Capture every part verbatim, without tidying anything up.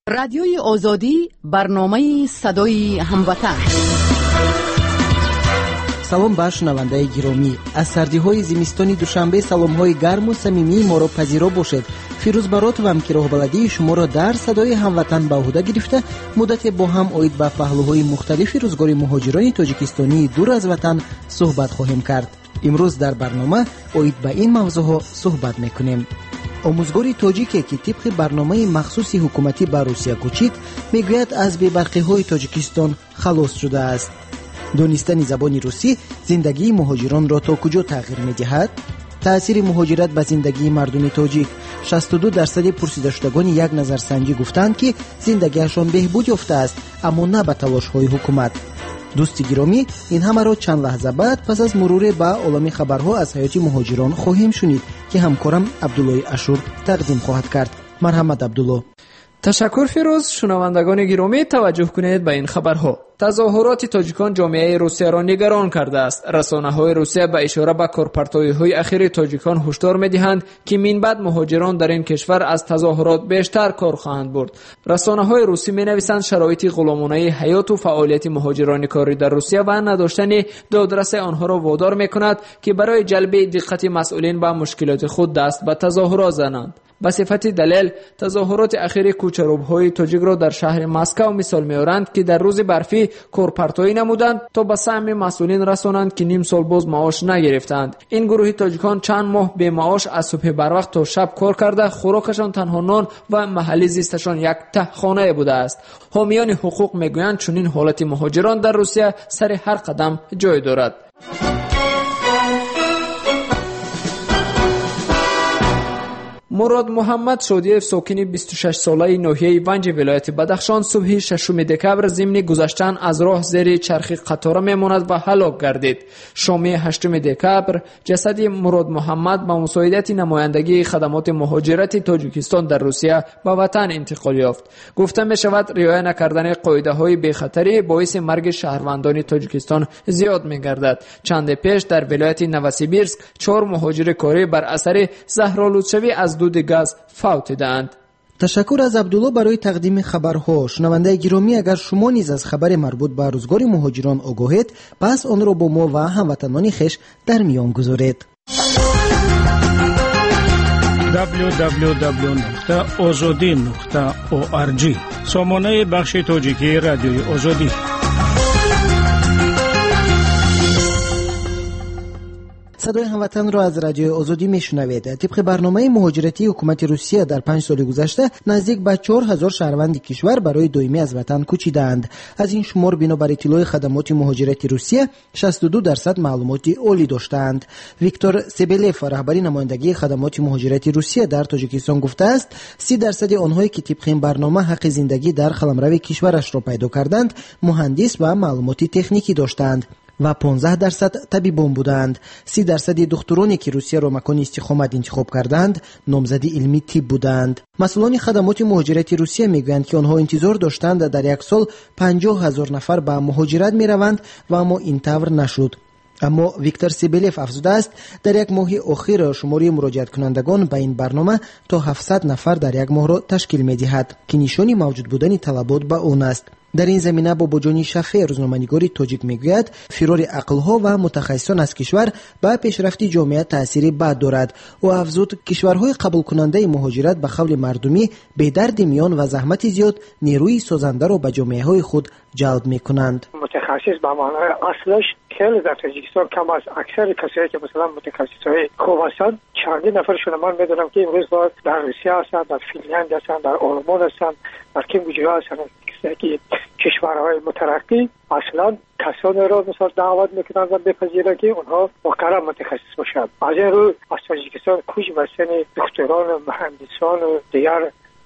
رادیوی آزادی، برنامه صدای هموطن. سلام بر شنونده گرامی. از سردی‌های زمستانی دوشنبه سلام‌های گرم و صمیمی ما را پذیرا باشید. فیروز برات و همکاران بلدی شما را در صدای هموطن به عهده گرفته مدت با هم اوید به پهلوهای مختلف روزگار مهاجران تاجیکستانی دور از وطن صحبت خواهیم کرد. امروز در برنامه اوید به این موضوع صحبت می‌کنیم. آموزگاری تاجیکی که طبق برنامه مخصوص حکومتی به روسیه کوچید میگوید از بی‌برخی‌های تاجیکستان خلاص شده است. دانستن زبان روسی زندگی مهاجران را تا کجا تغییر می‌دهد؟ تأثیر مهاجرت به زندگی مردم تاجیک. شصت و دو درصد پرسیده شدگان یک نظرسنجی گفتند که زندگیشان بهبود یافته است، اما نه به تلاش‌های حکومت. دوستی گرامی، این همه را چند لحظه بعد پس از مرور به عالم خبرها از حیات مهاجران خواهیم شنید که همکارم عبدالله اشور تقدیم خواهد کرد. مرحمت عبدالله. تشکر فیروز. شنوندگان گرامی توجه کنید به این خبرها. تظاهرات تاجیکان جامعه روسیه را نگران کرده است. رسانه‌های روسیه به اشاره به کارپارتایی‌های اخیر تاجیکان هشدار می‌دهند که من بعد مهاجران در این کشور از تظاهرات بیشتر کار خواهند برد. رسانه‌های روسی می‌نویسند شرایط غلامانه حیات و فعالیت مهاجران کاری در روسیه و نداشتن دادرس آنها را وادار می‌کند که برای جلب دقت مسئولین به مشکلات خود دست به تظاهرات زنند. به صفت دلیل تظاهرات اخیر کوچروب‌های تاجیک را در شهر مسکو مثال می‌آورند که در روز برفی کارپارتایی نمودند تا به سهم مسئولین رسانند که نیم سال باز معاش نگرفتند. این گروه تاجیکان چند ماه به معاش از صبح بروقت تا شب کار کرده خوراکشان تنها نان و محلی زیستشان یک ته خانه بوده است. حامیان حقوق میگویند چنین حالت مهاجران در روسیه سر هر قدم جای دارد. مراد محمد شادیف ساکن بیست و شش ساله ناحیه ونج ولایت بدخشان صبح ششم دکبر ضمن گذشتن از راه زیر چرخ قطار میماند و هلاک گردید. شام هشتم دکبر جسد مراد محمد با مساعدت نمایندگی خدمات مهاجرت تاجیکستان در روسیه به وطن انتقال یافت. گفته می شود رعایت نکردن قاعده های بی خطری باعث مرگ شهروندان تاجیکستان زیاد می گردد. چند پیش در ولایت نوسیبیرسک چهار مهاجر کاری بر اثر زهرآلودشوی از دود گاز فوت دادند. تشکر از عبدالله برای تقدیم خبرها. شنونده گرامی، اگر شما نیز از خبر مربوط به روزگار مهاجران آگاهید، پس آن را با ما و هموطنان خویش در میان گذارید. دبلیو دبلیو دبلیو نقطه آزادی نقطه او آر جی سامانه بخش تاجیکی رادیوی آزادی. صدای هموطن را از رادیو آزادی میشنوید. طبق برنامه مهاجرتی حکومت روسیه در پنج سال گذشته نزدیک به چهار هزار شهروند کشور برای دائمی از وطن کوچیدند. از این شمار بنابر اطلاع خدمات مهاجرتی روسیه شصت و دو درصد معلومات عالی داشتند. ویکتور سبلیف رهبر نمایندگی خدمات مهاجرتی روسیه در تاجیکستان گفته است سی درصد آنهایی که طبق این برنامه حق زندگی در قلمرو کشورش را پیدا کردند مهندس و معلومات تکنیکی داشتند و پانزده درصد طبیبان بودند. سی درصد دکترانی که روسیه را مکان استقامت انتخاب کردند نامزد علمی طب بودند. مسئولان خدمات مهاجرتی روسیه میگویند که آنها انتظار داشتند در یک سال پنجاه هزار نفر به مهاجرت میروند و اما این طور نشد. اما ویکتور سیبلیف افزوده است در یک ماه اخیر شماری مراجعت کنندگان به این برنامه تا هفتصد نفر در یک ماه را تشکیل می‌دهد که نشانی موجود بودن طلبات به آن است. در این زمینه باباجانی شفیع روزنامه‌نگاری تاجیک میگوید فرار عقل‌ها و متخصصان از کشور به پیشرفت جامعه تأثیری بد دارد و افزود کشورهای قبول کننده مهاجرت به قول مردمی به درد میان و زحمت زیاد نیروی سازنده را به جامعه‌های خود جلب می‌کنند. متخصص به معنای اصلش خیلی در تاجیکستان کم است. اکثر کسایی که مثلا متخصصای خوب هستند چندین نفرشون من میدونم که امروز باید در روسیه هستند، در فنلاند هستند، در آلمان هستند، در کمبوجیا هستند که کشورهای مترقی اصلا کسانی را مثلا دعوت میکنند و بپذیرن که اونها واقعا متخصص باشند. از این رو از تاجیکستان کوچ بستن دکتران و مهندسان و دیگر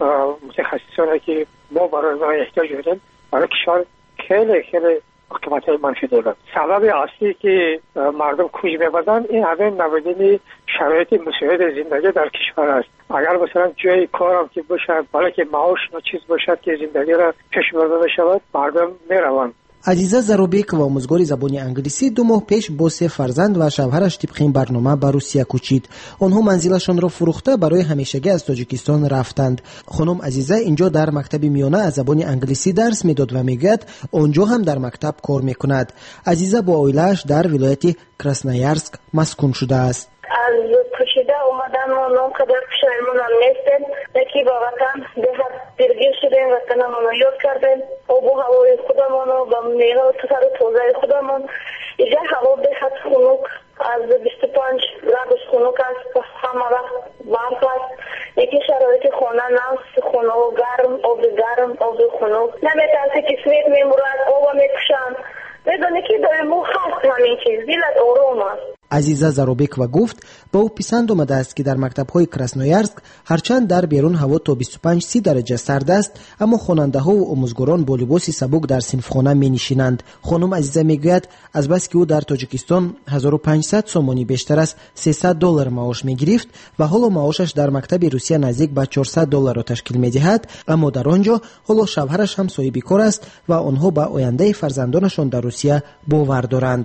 متخصصانی که ما برای ما احتیاج داریم برای کشور خیلی خیلی عاقبت‌های منفی دارد. سبب اصلی که مردم کوچ می‌برند این همه نبودن شرایط مساعد زندگی در کشور است. اگر مثلا جای کارم که باشه، بالا که معاش و چیز باشد که زندگی را پیش برده بشود، مردم میروند. азиза заробекова омӯзгори забони англисӣ ду моҳ пеш бо се фарзанд ва шавҳараш тибқи ин барнома ба Русия кӯчид. онҳо манзилашонро фурӯхта барои ҳамешагӣ аз Тоҷикистон рафтанд. хонум Азиза инҷо дар мактаби миёна аз забони англисӣ дарс медод ва мегӯяд онҷо ҳам дар мактаб кор мекунад. Азиза бо оилааш дар вилояти Красноярск маскун шудааст. از کشیده اومدن و نام قدر پشایمون هم نیستیم یکی با وطن دهت درگیر شدیم وطنمون رو یاد کردیم آب و هوای خودمون رو با میوه و سر توزه خودمون اینجا هوا دهت خنک از بیست و پنج گرادوس خنک است همه وقت برف است یکی شرایط خانه نفس خونه و گرم آب گرم آب خنک نمیترسی که سویت میمورد آب میکشن بدونی که داریم او هست همین چیز دیلت آروم است. азиза заробекова гуфт ба ӯ писанд омадааст ки дар мактабҳои Красноярск ҳарчанд дар берун ҳаво то бисту панҷ си дараҷа сард аст, аммо хонандаҳову омӯзгорон бо либоси сабук дар синфхона менишинанд. хонум Азиза мегӯяд азбаски ӯ дар Тоҷикистон ҳазору панҷсад сомонӣ бештар аз сесад доллар маош мегирифт ва ҳоло маошаш дар мактаби Русия наздик ба чорсад долларро ташкил медиҳад, аммо дар он ҷо ҳоло шавҳараш ҳам соҳиби кор аст ва онҳо ба ояндаи фарзандонашон дар Русия бовар доранд.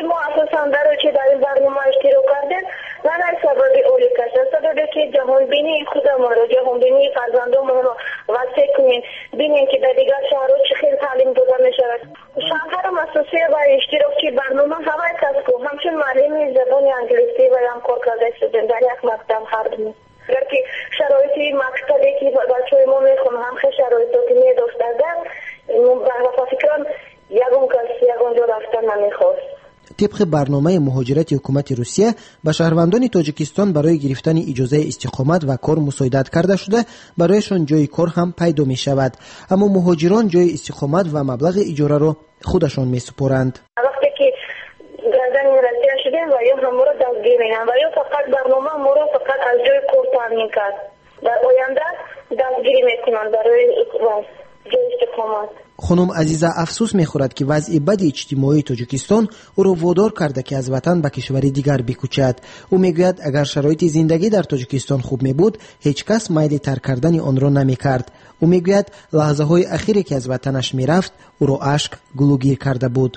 برنامه اشتراک کردن و نه سبب اولیکاش سببی که جهان بینی خودمون رو جهان بینی فرزندانمون رو وسیع کنیم ببینیم که در دیگر شهرها چه خیلی تعلیم داده میشود. شهرم اساسی و اشتراکی برنامه هوای کسب همچون معلم زبان انگلیسی و هم کار کرده شدیم در یک مکتب هر دو. اگر که شرایط مکتبی که بچه‌های ما میخونن هم خیلی شرایطی که می‌داشتن و فکران یگون کس یگون جا رفتن نمیخواست. طبق برنامه مهاجرت حکومت روسیه به شهروندان تاجیکستان برای گرفتن اجازه استقامت و کار مساعدت کرده شده برایشان جای کار هم پیدا می شود، اما مهاجران جای استقامت و مبلغ اجاره را خودشان می سپارند. وقتی که گردن رسیده شدیم و یا هم را دستگیر می‌کنند و یا فقط برنامه ما را فقط از جای کار تامین کرد. در آینده دستگیری می‌کنند برای جای استقامت. خانم عزیزه افسوس می‌خورد که وضع بد اجتماعی تاجیکستان او را وادار کرده که از وطن به کشوری دیگر بکوچد. او میگوید اگر شرایط زندگی در تاجیکستان خوب میبود هیچ کس میل ترک کردن آن را نمی‌کرد. او میگوید لحظه‌های اخیری که از وطنش میرفت او را اشک گلوگیر کرده بود.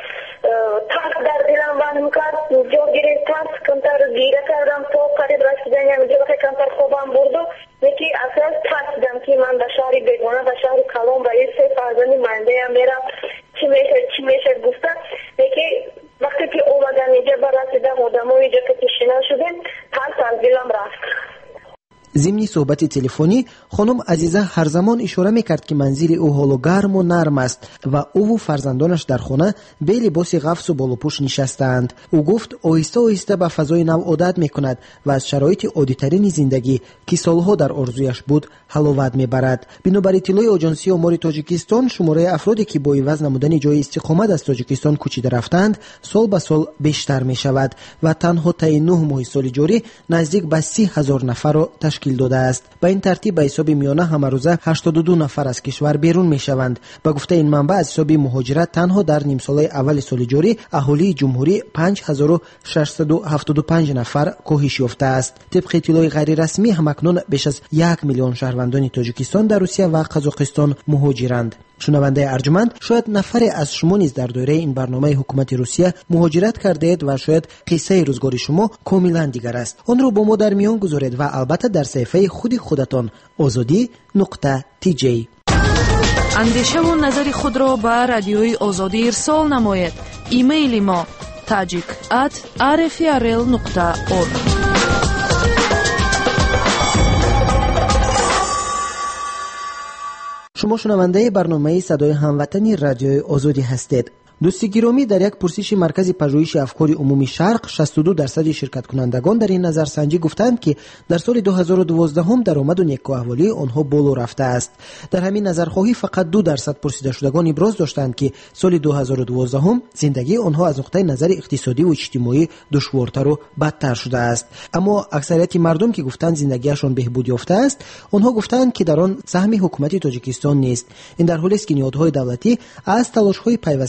جا گرفتم کمتر گیره کردم تا قریب رسیدن اینجا وقتی کمتر خوابم برد و یکی اساس ترسیدم که من به شهر بیگانه به شهر کلام و یه سه فرزندی منده هم میرم چی میشه چی میشه گفتم یکی وقتی که اومدم اینجا برسیدم آدم ها اینجا که تشنه شدیم ترس از دلم رفت. ضمن صحبت تلفنی خانم عزیزه هر زمان اشاره میکرد که منزل او حال و گرم و نرم است و او و فرزندانش در خانه به لباس غفص و بالوپوش نشستند. او گفت آهسته آهسته به فضای نو عادت میکند و از شرایط عادی‌ترین زندگی که سالها در آرزویش بود حلاوت میبرد. بنابر اطلاع آژانسی آمار تاجیکستان شماره افرادی که با عوض نمودن جای استقامت از تاجیکستان کوچیده رفتند سال به سال بیشتر میشود و تنها تا نه ماه سال جاری نزدیک به سی هزار نفر را تشکیل داده است. به این ترتیب به حساب میانه همه روزه هشتاد و دو نفر از کشور بیرون میشوند. به گفته این منبع از حساب مهاجرت تنها در نیم ساله اول سال جاری اهالی جمهوری پنج هزار و ششصد و هفتاد و پنج نفر کاهش یافته است. طبق اطلاع غیر رسمی همکنون بیش از یک میلیون شهروندان تاجیکستان در روسیه و قزاقستان مهاجرند. شنونده ارجمند، شاید نفری از شما نیز در دایره این برنامه حکومت روسیه مهاجرت کرده اید و شاید قصه روزگار شما کاملا دیگر است. آن را با ما در میان گذارید و البته در صفحه خود خودتان آزادی نقطه تی جی. اندیشه و نظر خود را به رادیوی آزادی ارسال نمایید. ایمیل ما tajik at r f r l نقطه org. شما شنونده برنامه صدای هموطنی رادیوی آزادی هستید. دوستی گرامی، در یک پرسش مرکز پژوهش افکار عمومی شرق شصت و دو درصد شرکت کنندگان در این نظرسنجی گفتند که در سال دو هزار و دوازده هم درآمد و نیکوحوالی آنها بالا رفته است. در همین نظرخواهی فقط دو درصد پرسیده شدگان ابراز داشتند که سال دو هزار و دوازده هم زندگی آنها از نقطه نظر اقتصادی و اجتماعی دشوارتر و بدتر شده است. اما اکثریت مردم که گفتند زندگیشان بهبود یافته است، آنها گفتند که در آن سهم حکومت تاجیکستان نیست. این در حالی است که نهادهای دولتی از تلاش‌های پیوسته برای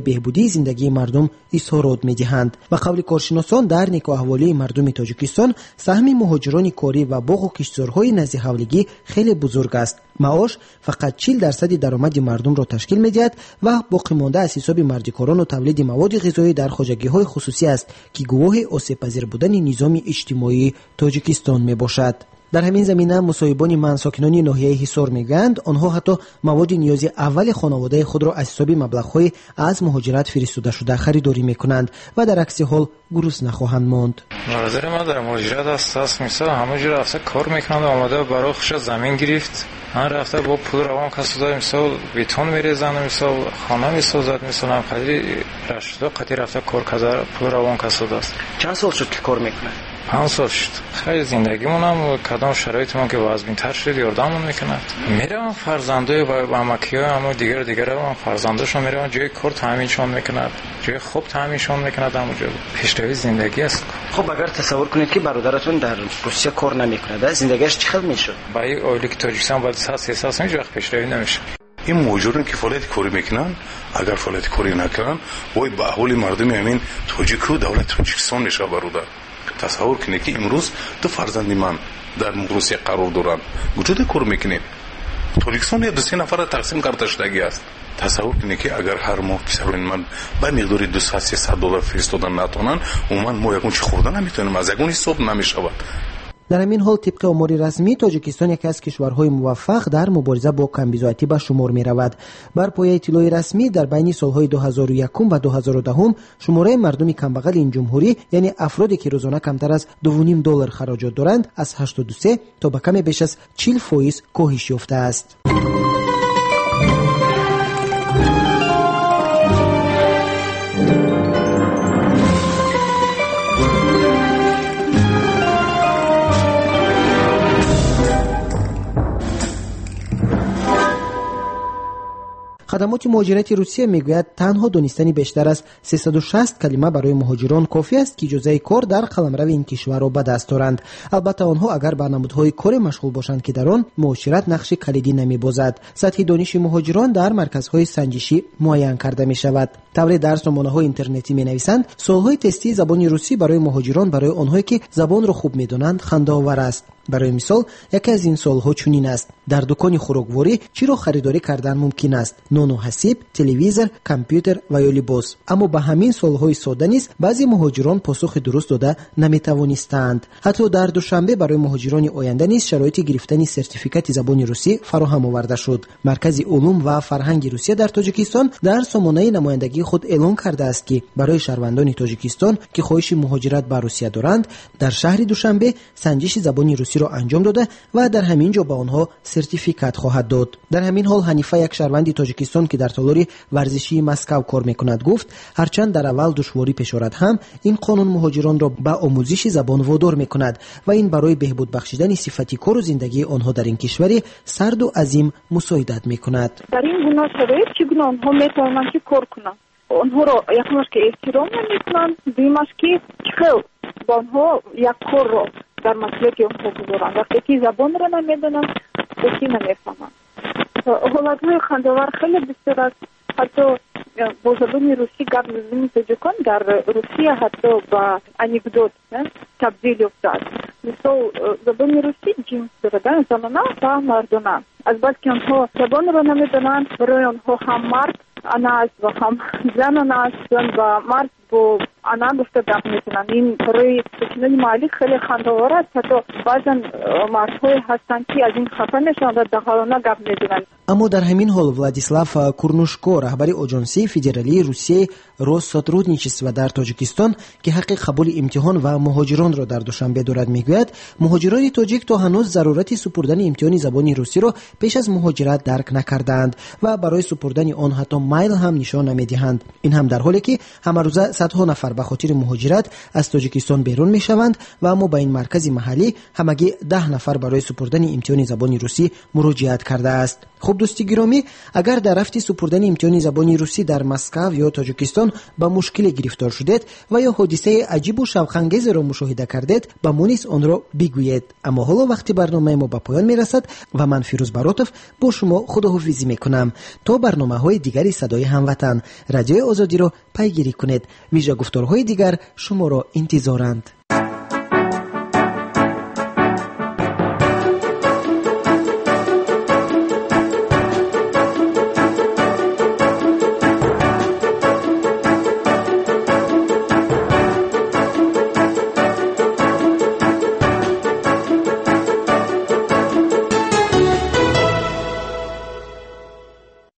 بهبودی زندگی مردم اظهارات می‌دهند. و قول کارشناسان در نگاه احوالی مردم تاجیکستان سهم مهاجران کاری و باغ و کشتزارهای نزد حولگی خیلی بزرگ است. معاش فقط چهل درصد درآمد مردم را تشکیل می‌دهد و باقی مانده از حساب مردکاران و تولید مواد غذایی در خواجگی‌های خصوصی است که گواه آسیب‌پذیر بودن نظام اجتماعی تاجیکستان میباشد. در همین زمینه مصاحبان من ساکنان ناحیه حصار میگویند آنها حتی مواد نیازی اول خانواده خود را از حساب مبلغ‌های از مهاجرت فرستاده شده خریداری میکنند و در عکس حال گروسنه نخواهند ماند. برادر ما در مهاجرت است، مثلا همه جا رفته کار میکنند و آمده برای خودش زمین گرفت. من رفته با پول روان کسوده، مثلا بیتون میریزند، مثلا خانه میسازد، مثلا قدری رشته قدری رفته کار کرده پول روان کسوده است. چند سال شد که کار میکنه؟ پنج سال شد. خیلی زندگیمون هم کدام شرایطمون که وضع‌تر شد یاردمون میکنند. میرم فرزندای و امکیای هم دیگر دیگر هم فرزنداشون میرم جای کار تامینشون میکند، جای خوب تامینشون میکند، اونجا پیشروی زندگی است. خب اگر تصور کنید که برادرتون در روسیه کار نمیکنه، زندگیش چه خیلی میشد؟ با این اولی که تاجیکستان باید ساس احساس میشه وقت پیشروی نمیشه. این مهاجران که فعالیت کاری میکنن اگر فعالیت کاری نکنن وای به احوال مردم همین تاجیک رو دولت تاجیکستان میشه برادر. تصور کنید که امروز دو فرزند من در روسیه قرار دارند وجود کار میکنیم تاجیکستان یا دو سه نفر تقسیم کرده شدگی است. تصور کنید که اگر هر ماه مثلا من به مقدار دویست سیصد دلار فرستادن نتونن عموما ما یکون چی خوردن نمیتونیم از یکون حساب نمیشود. در همین حال طبق امور رسمی تاجیکستان یکی از کشورهای موفق در مبارزه با کمبیزاتی به شمار می رود. بر پایه اطلاع رسمی در بین سالهای دو هزار و یک و دو هزار و ده شماره مردم کمبغل این جمهوری یعنی افرادی که روزانه کمتر از دو و نیم دلار خراجات دارند از هشتاد و سه تا به کم بیش از چهل فیصد کاهش یافته است. خدمات مهاجرت روسیه میگوید تنها دانستن بیشتر از سیصد و شصت کلمه برای مهاجران کافی است که اجازه کار در قلمرو این کشور را به دست دارند. البته آنها اگر به نمودهای کار مشغول باشند که در آن معاشرت نقش کلیدی نمی‌بازد. سطح دانش مهاجران در مرکزهای سنجشی معین کرده می شود. طور درس نمونه‌های اینترنتی می‌نویسند سالهای تستی زبان روسی برای مهاجران برای آنهایی که زبان را خوب می‌دانند خنده‌آور است. برای مثال یکی از این سالها چنین است: در دکان خوراکواری چی را خریداری کردن ممکن است؟ نان و حسیب، تلویزیون، کامپیوتر و یا لباس. اما به همین سالهای ساده نیز بعضی مهاجران پاسخ درست داده نمی‌توانستند. حتی در دوشنبه برای مهاجران آینده نیز شرایط گرفتن سرتیفیکات زبان روسی فراهم آورده شد. مرکز علوم و فرهنگ روسیه در تاجیکستان در سامانه نمایندگی خود اعلام کرده است که برای شهروندان تاجیکستان که خواهش مهاجرت به روسیه دارند در شهر دوشنبه سنجش زبان روسی را انجام داده و در همین جا به آنها سرتیفیکات خواهد داد. در همین حال حنیفه یک شهروند تاجیکستان که در تالار ورزشی مسکو کار میکند گفت هرچند در اول دشواری پیش آورد هم این قانون مهاجران را به آموزش زبان وادار میکند و این برای بهبود بخشیدن صفت کار و زندگی آنها در این کشور سرد و عظیم مساعدت میکند. در این گونه شرایط چگونه آنها میتوانند که کار کنند؟ آنها را یکمش که احترام نمیکنند، دویمش که خیلی با آنها یک کار را در مسئله که آنها بگذارند. وقتی که زبان را نمیدانند بسی نمیفهمند. حالتهای خنده‌آور خیلی بسیار است. حتی با زبان روسی گپ زدن تاجیکان در روسیه حتی با انکدوت تبدیل افتاد. مثلا زبان روسی جنس دارد، زنانه و مردانه. از بس که آنها زبان را نمیدانند برای آنها هم مرد انا است و هم زن انا است و مرد با انا گفته گپ میکنند. این برای سکنان محلی خیلی خنده‌آور است. حتی بعضا مردهای هستند که از این خفه میشوند و دخالانه گپ میزنند. اما در همین حال ولادیسلاف کورنوشکو رهبر اجنسی فدرالی روسیه روسسوترودنیچیسو در تاجیکستان که حق قبول امتحان و مهاجران را در دوشنبه دارد میگوید مهاجران تاجیک تا هنوز ضرورت سپردن امتحان زبان روسی را پیش از مهاجرت درک نکردند و برای سپردن آن حتی مایل هم نشان نمیدهند. این هم در حالی که همه روزه صدها نفر به خاطر مهاجرت از تاجیکستان بیرون میشوند و اما به این مرکز محلی همگی ده نفر برای سپردن امتحان زبان روسی مراجعت کرده است. خب دوستی گرامی، اگر در رفت سپردن امتحان زبان روسی در مسکو یا تاجیکستان به مشکل گرفتار شدید و یا حادثه عجیب و شوق‌انگیز را مشاهده کردید، با مونیس آن را بگویید. اما حالا وقتی برنامه ما به پایان میرسد و من فیروز براتوف با شما خداحافظی میکنم. تا برنامه‌های دیگری صدای هموطن، رادیوی آزادی را پیگیری کنید. ویژه گفتارهای دیگر شما را انتظارند.